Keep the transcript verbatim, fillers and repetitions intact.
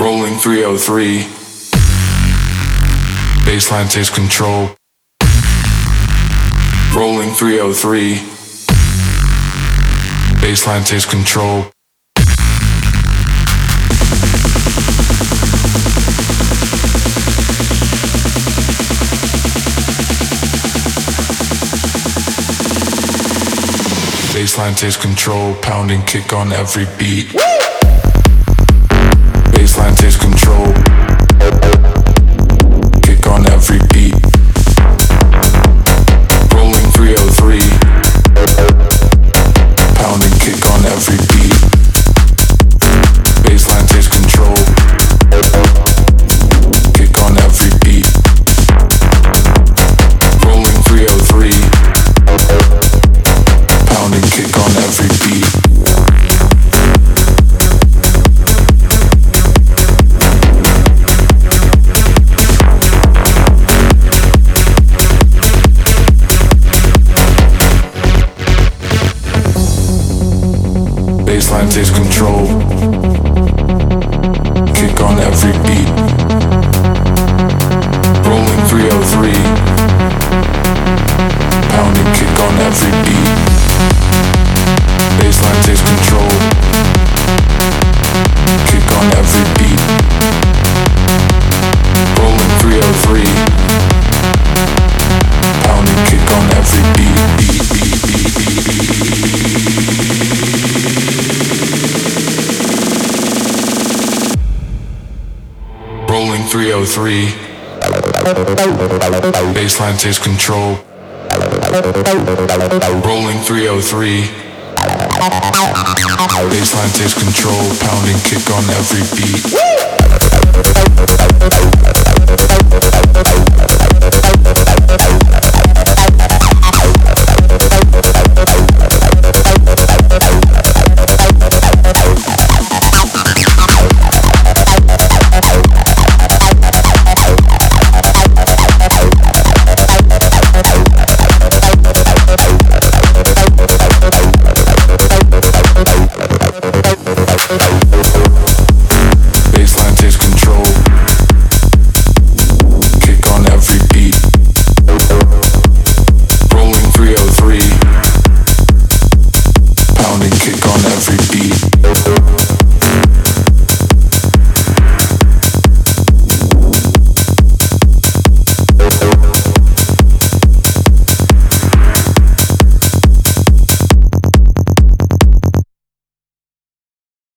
Rolling three oh three. Baseline takes control. Rolling three oh three. Baseline takes control. Baseline takes control, pounding kick on every beat. Baseline takes control, kick on every beat. Rolling three oh three, pounding kick on every beat. Baseline takes control, kick on every beat. Rolling three oh three, pounding kick on every beat. Baseline takes control, kick on every beat. Rolling three oh three, pounding kick on every beat. Baseline takes control, kick on every beat. Rolling three oh three, pounding kick on every beat. Beat, beat, beat, beat, beat. Rolling three oh three. Baseline takes control. Rolling three oh three. Baseline takes control, pounding kick on every beat. Baseline takes control, kick on every beat. Rolling three oh three, pounding kick on every beat.